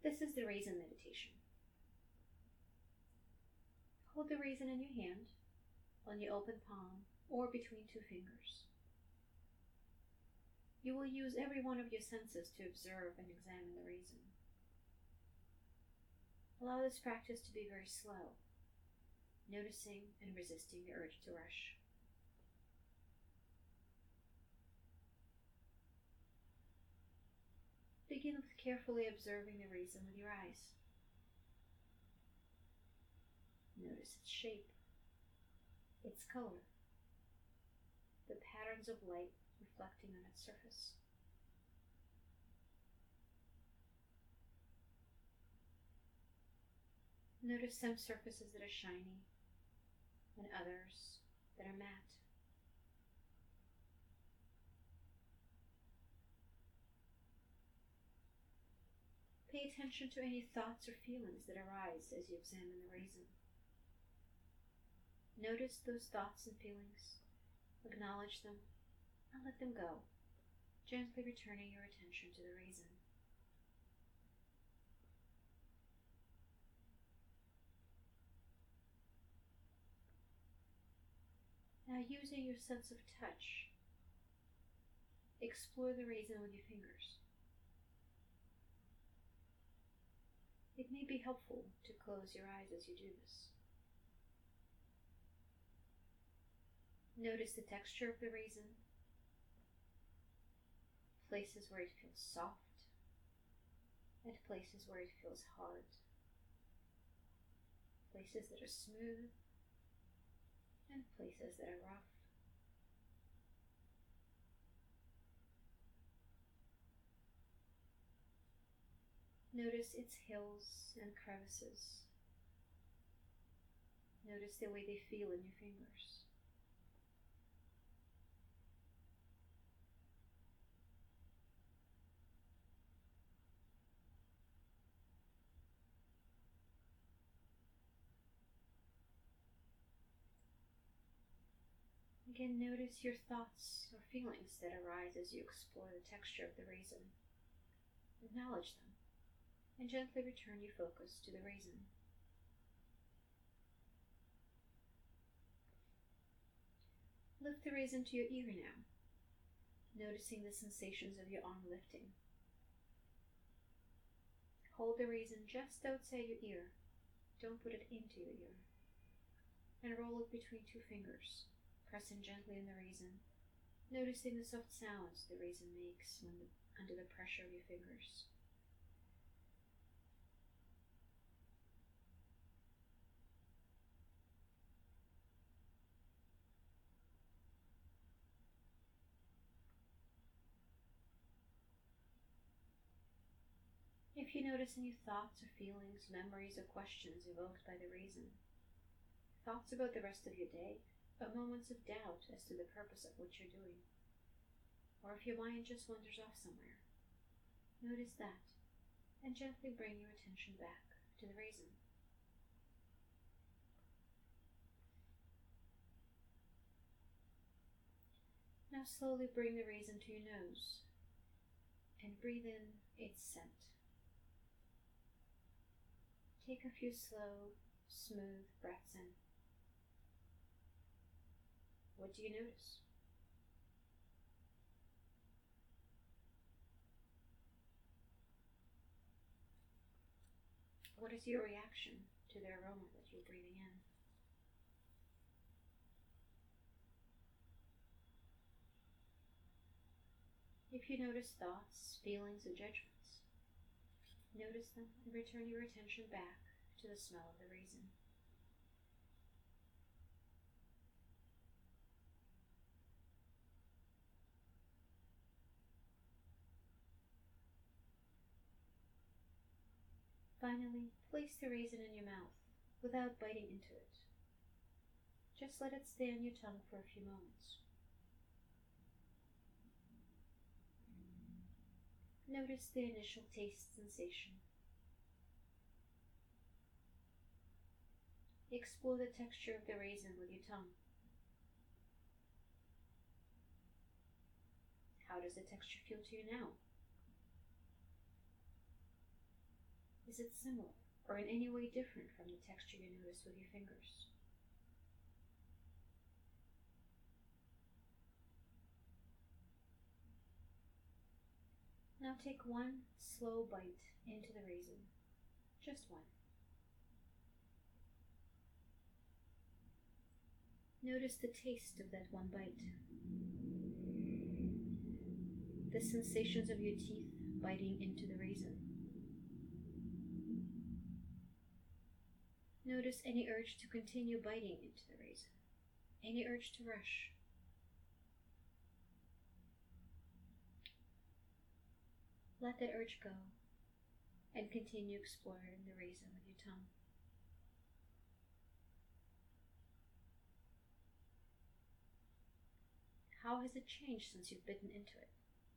This is the raisin meditation. Hold the raisin in your hand, on your open palm, or between two fingers. You will use every one of your senses to observe and examine the raisin. Allow this practice to be very slow, noticing and resisting the urge to rush. Begin with carefully observing the raisin with your eyes. Notice its shape, its color, the patterns of light reflecting on its surface. Notice some surfaces that are shiny and others that are matte. Pay attention to any thoughts or feelings that arise as you examine the raisin. Notice those thoughts and feelings, acknowledge them, and let them go, gently returning your attention to the raisin. Now, using your sense of touch, explore the raisin with your fingers. It may be helpful to close your eyes as you do this. Notice the texture of the raisin, places where it feels soft, and places where it feels hard, places that are smooth, and places that are rough. Notice its hills and crevices. Notice the way they feel in your fingers. Again, notice your thoughts or feelings that arise as you explore the texture of the raisin. Acknowledge them, and gently return your focus to the raisin. Lift the raisin to your ear now, noticing the sensations of your arm lifting. Hold the raisin just outside your ear, don't put it into your ear, and roll it between two fingers, pressing gently in the raisin, noticing the soft sounds the raisin makes under the pressure of your fingers. If you notice any thoughts or feelings, memories or questions evoked by the raisin, thoughts about the rest of your day, or moments of doubt as to the purpose of what you're doing, or if your mind just wanders off somewhere, notice that and gently bring your attention back to the raisin. Now slowly bring the raisin to your nose and breathe in its scent. Take a few slow, smooth breaths in. What do you notice? What is your reaction to the aroma that you're breathing in? If you notice thoughts, feelings, or judgments, notice them and return your attention back to the smell of the raisin. Finally, place the raisin in your mouth without biting into it. Just let it stay on your tongue for a few moments. Notice the initial taste sensation. Explore the texture of the raisin with your tongue. How does the texture feel to you now? Is it similar or in any way different from the texture you notice with your fingers? Now take one slow bite into the raisin, just one. Notice the taste of that one bite, the sensations of your teeth biting into the raisin. Notice any urge to continue biting into the raisin, any urge to rush. Let that urge go and continue exploring the raisin with your tongue. How has it changed since you've bitten into it?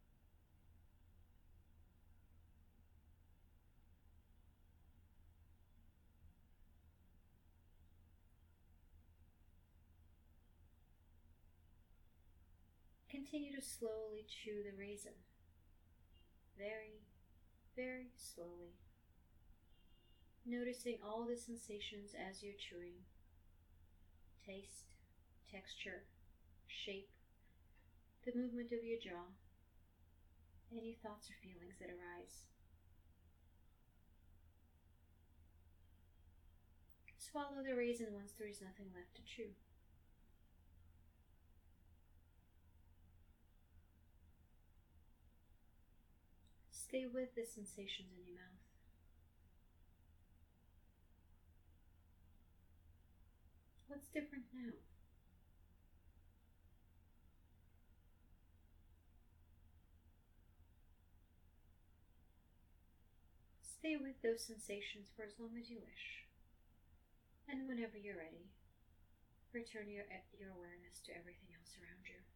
Continue to slowly chew the raisin. Very, very slowly. Noticing all the sensations as you're chewing. Taste, texture, shape, the movement of your jaw, any thoughts or feelings that arise. Swallow the raisin once there is nothing left to chew. Stay with the sensations in your mouth. What's different now? Stay with those sensations for as long as you wish. And whenever you're ready, return your awareness to everything else around you.